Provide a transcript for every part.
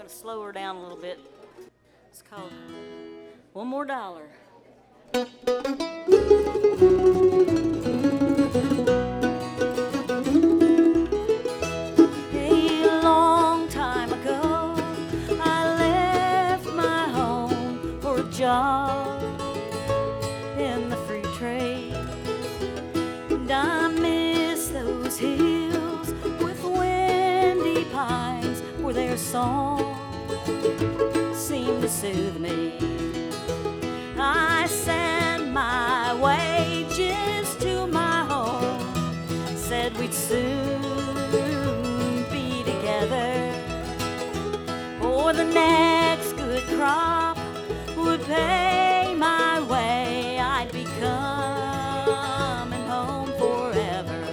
going to slow her down a little bit. It's called One More Dollar. A long time ago, I left my home for a job in the free trade, and I miss those hills with windy pines where their song seemed to soothe me. I sent my wages to my home, said we'd soon be together, for the next good crop would pay my way. I'd be coming home forever.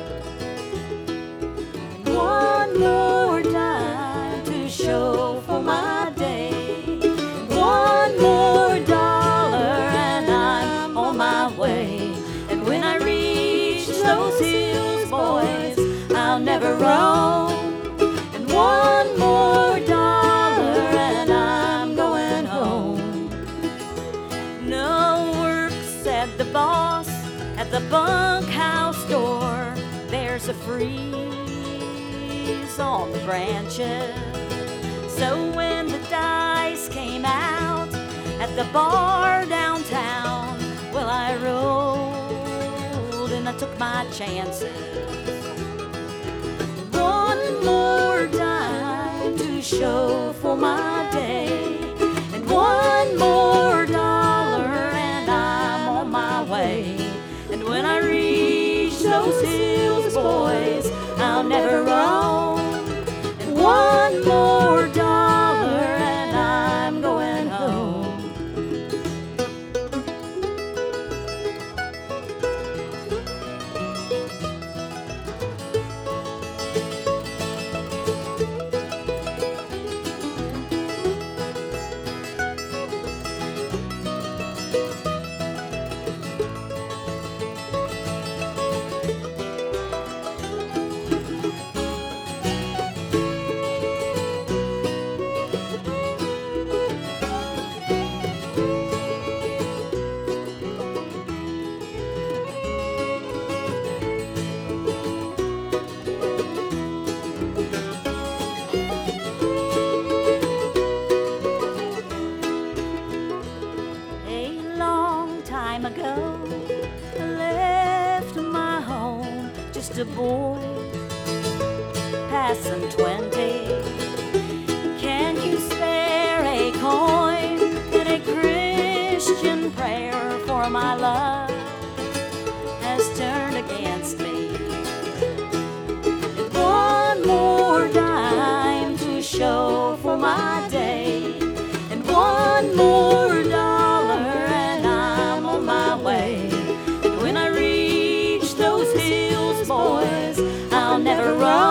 One more dime to show for my day. One more dollar and I'm on my way. And when I reach those hills, boys, I'll never roam. And one more dollar and I'm going home. No work, said the boss at the bunkhouse door. There's a freeze on the branches. So when the dice came out at the bar downtown, well, I rolled and I took my chances. One more dime to show for my day, and one more dollar and I'm on my way. And when I reach those hills, boys, I'll never roam. And one more dollar and I'm going home. Ago, I left my home, just a boy passing 20. Can you spare a coin and a Christian prayer? For my love has turned against me. And one more dime to show for my day, and one more dollar and I'm on my way. And when I reach those hills, boys, I'll never roam.